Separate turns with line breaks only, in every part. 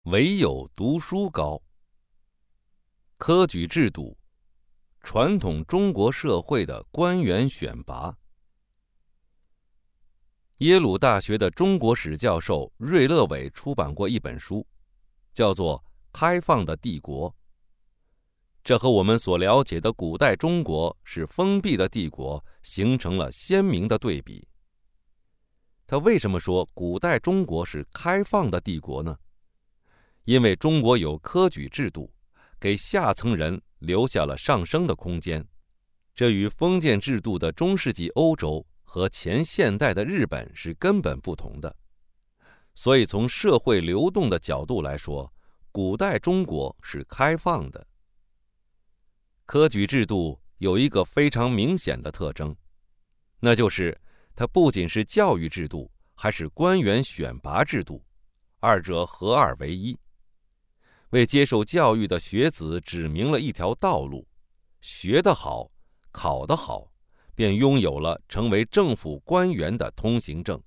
唯有读书高。科举制度，传统中国社会的官员选拔。耶鲁大学的中国史教授瑞勒伟出版过一本书，叫做《开放的帝国》。这和我们所了解的古代中国是封闭的帝国形成了鲜明的对比。他为什么说古代中国是开放的帝国呢？因为中国有科举制度，给下层人留下了上升的空间，这与封建制度的中世纪欧洲和前现代的日本是根本不同的。所以从社会流动的角度来说，古代中国是开放的。科举制度有一个非常明显的特征，那就是它不仅是教育制度，还是官员选拔制度，二者合二为一，为接受教育的学子指明了一条道路，学得好，考得好，便拥有了成为政府官员的通行证。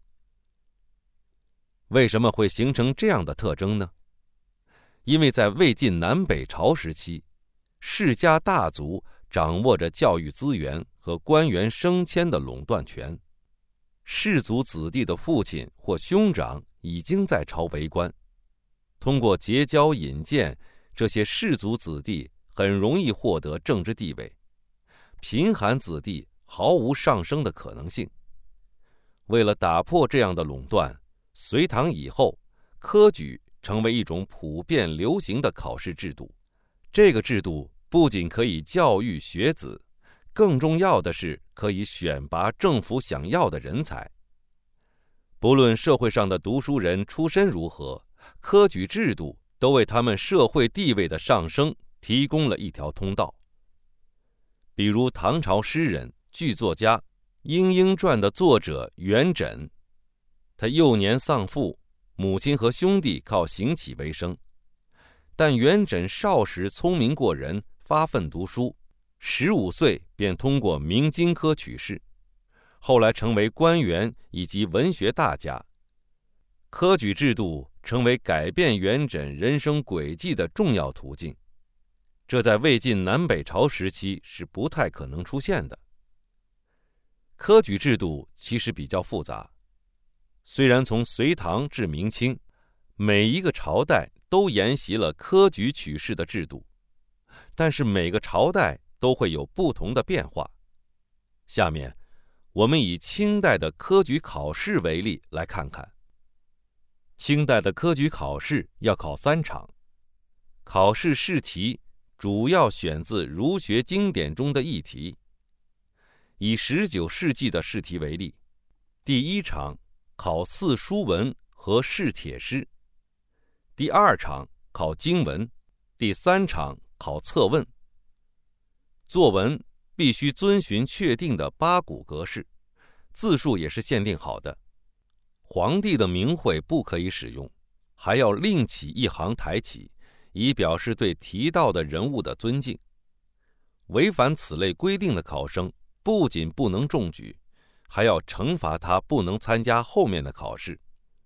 为什么会形成这样的特征呢？因为在魏晋南北朝时期，世家大族掌握着教育资源和官员升迁的垄断权，士族子弟的父亲或兄长已经在朝为官，通过结交引荐，这些士族子弟很容易获得政治地位，贫寒子弟毫无上升的可能性。为了打破这样的垄断，隋唐以后，科举成为一种普遍流行的考试制度。这个制度不仅可以教育学子，更重要的是可以选拔政府想要的人才。不论社会上的读书人出身如何，科举制度都为他们社会地位的上升提供了一条通道。比如唐朝诗人、剧作家《莺莺传》的作者元稹，他幼年丧父，母亲和兄弟靠行乞为生，但元稹少时聪明过人，发奋读书，15岁便通过明经科取士，后来成为官员以及文学大家。科举制度成为改变元稹人生轨迹的重要途径，这在魏晋南北朝时期是不太可能出现的。科举制度其实比较复杂，虽然从隋唐至明清，每一个朝代都沿袭了科举取士的制度，但是每个朝代都会有不同的变化。下面我们以清代的科举考试为例来看看。清代的科举考试要考3场，考试试题主要选自儒学经典中的议题。以19世纪的试题为例，第1场考四书文和试帖诗，第2场考经文，第3场考策问。作文必须遵循确定的八股格式，字数也是限定好的。皇帝的名讳不可以使用，还要另起一行抬起，以表示对提到的人物的尊敬。违反此类规定的考生不仅不能中举，还要惩罚他不能参加后面的考试。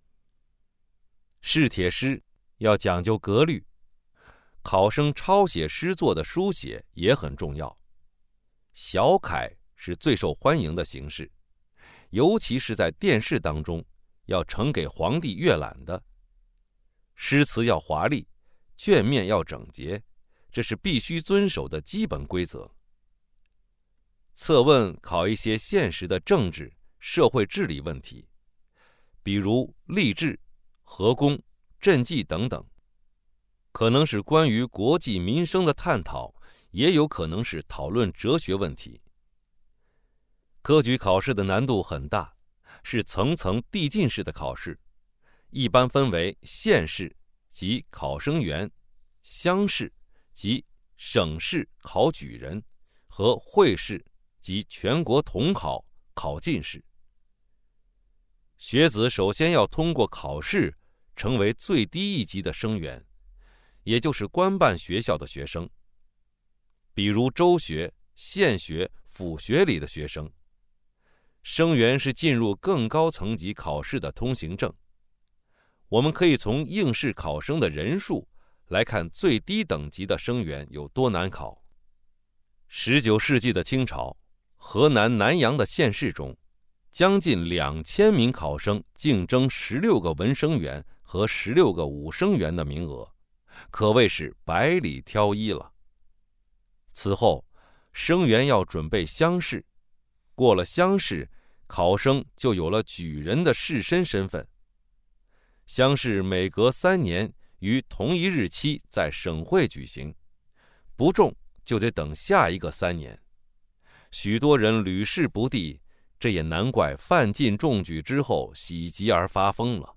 试帖诗要讲究格律，考生抄写诗作的书写也很重要。小楷是最受欢迎的形式，尤其是在殿试当中，要呈给皇帝阅览的。诗词要华丽，卷面要整洁，这是必须遵守的基本规则。策问考一些现实的政治、社会治理问题，比如吏治、河工、赈济等等，可能是关于国计民生的探讨，也有可能是讨论哲学问题。科举考试的难度很大，是层层递进式的考试，一般分为县试即考生员、乡试即省试考举人和会试即全国统考考进士。学子首先要通过考试，成为最低一级的生员，也就是官办学校的学生，比如州学、县学、府学里的学生。生员是进入更高层级考试的通行证。 我们可以从应试考生的人数来看最低等级的生源有多难考。19世纪的清朝，河南南阳的县试中，将近2000名考生竞争16个文生员和16个武生员的名额，可谓是百里挑一了。此后，生员要准备乡试，过了乡试，考生就有了举人的士绅身份。乡试每隔3年于同一日期在省会举行，不中就得等下一个3年。许多人屡试不第，这也难怪范进中举之后喜极而发疯了。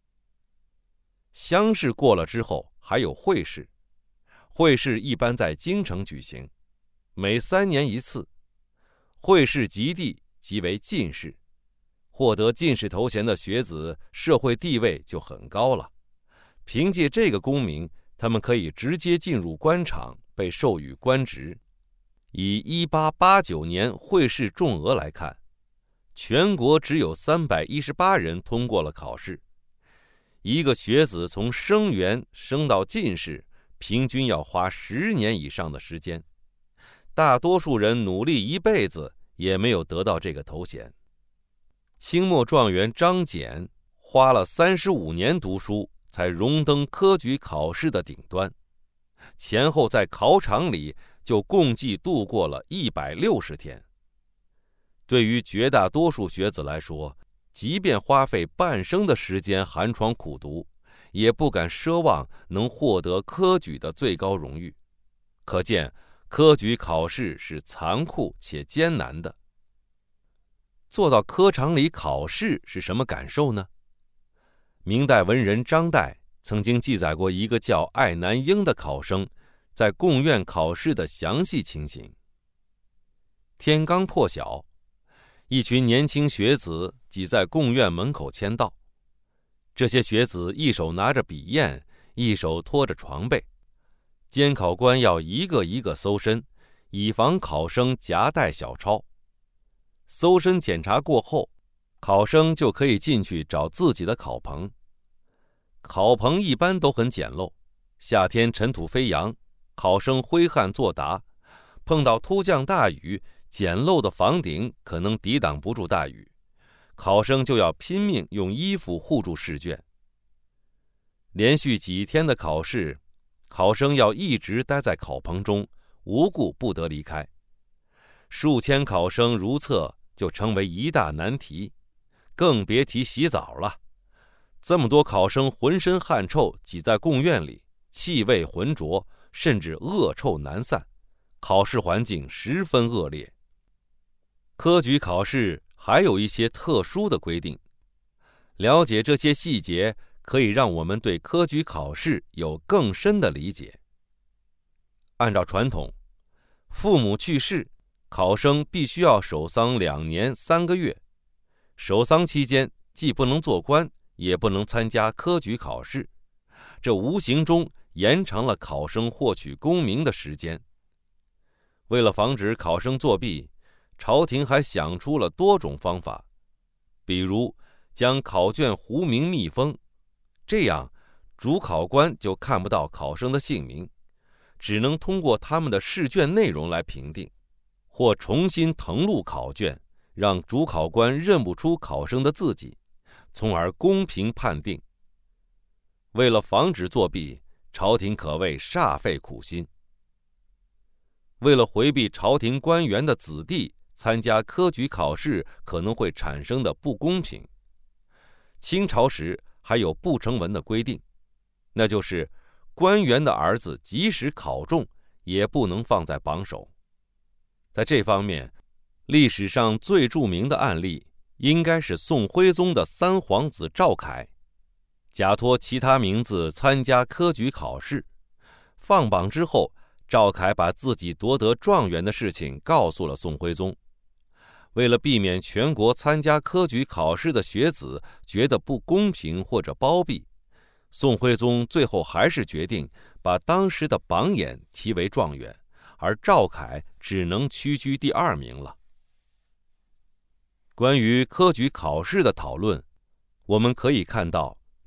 乡试过了之后，还有会试。会试一般在京城举行，每3年一次。会试及第即为进士，获得进士头衔的学子社会地位就很高了。凭借这个功名，他们可以直接进入官场，被授予官职。以1889年会试中额来看，全国只有318人通过了考试。一个学子从生员升到进士，平均要花10年以上的时间。大多数人努力一辈子也没有得到这个头衔。清末状元张謇花了35年读书，才荣登科举考试的顶端，前后在考场里就共计度过了160天。对于绝大多数学子来说，即便花费半生的时间寒窗苦读，也不敢奢望能获得科举的最高荣誉。可见科举考试是残酷且艰难的。坐到科场里考试是什么感受呢？明代文人张岱曾经记载过一个叫艾南英的考生在贡院考试的详细情形。天刚破晓，一群年轻学子挤在贡院门口签到。这些学子一手拿着笔砚，一手拖着床被，监考官要一个一个搜身，以防考生夹带小抄。搜身检查过后，考生就可以进去找自己的考棚。考棚一般都很简陋，夏天尘土飞扬，考生挥汗作答，碰到突降大雨，简陋的房顶可能抵挡不住大雨，考生就要拼命用衣服护住试卷。连续几天的考试，考生要一直待在考棚中，无故不得离开。数千考生如厕就成为一大难题，更别提洗澡了。这么多考生浑身汗臭，挤在贡院里，气味浑浊，甚至恶臭难散，考试环境十分恶劣。科举考试还有一些特殊的规定，了解这些细节可以让我们对科举考试有更深的理解。按照传统，父母去世，考生必须要守丧2年3个月。守丧期间既不能做官，也不能参加科举考试，这无形中延长了考生获取功名的时间。为了防止考生作弊，朝廷还想出了多种方法，比如将考卷糊名密封，这样主考官就看不到考生的姓名，只能通过他们的试卷内容来评定，或重新誊录考卷，让主考官认不出考生的字迹，从而公平判定。为了防止作弊，朝廷可谓煞费苦心。为了回避朝廷官员的子弟参加科举考试可能会产生的不公平，清朝时还有不成文的规定，那就是官员的儿子即使考中，也不能放在榜首。在这方面，历史上最著名的案例应该是宋徽宗的三皇子赵恺，假托其他名字参加科举考试，放榜之后，赵恺把自己夺得状元的事情告诉了宋徽宗。为了避免全国参加科举考试的学子觉得不公平或者包庇，宋徽宗最后还是决定把当时的榜眼提为状元，而赵恺只能屈居第2名了。关于科举考试的讨论，我们可以看到，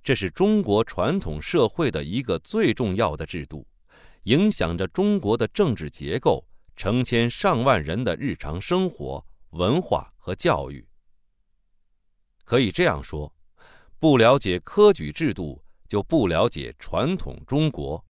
这是中国传统社会的一个最重要的制度，影响着中国的政治结构，成千上万人的日常生活、文化和教育。可以这样说，不了解科举制度，就不了解传统中国。